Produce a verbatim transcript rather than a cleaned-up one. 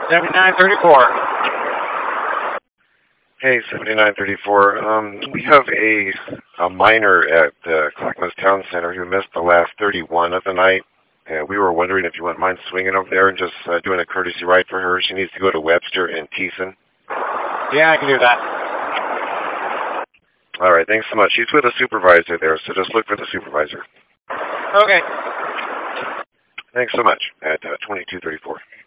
seventy-nine thirty-four. Hey, seventy-nine thirty-four. Um, we have a a miner at uh, Clackamas Town Center who missed the last thirty-one of the night. Uh, we were wondering if you wouldn't mind swinging over there and just uh, doing a courtesy ride for her. She needs to go to Webster and Thiessen. Yeah, I can do that. All right, thanks so much. She's with a supervisor there, so just look for the supervisor. Okay. Thanks so much at uh, twenty-two thirty-four.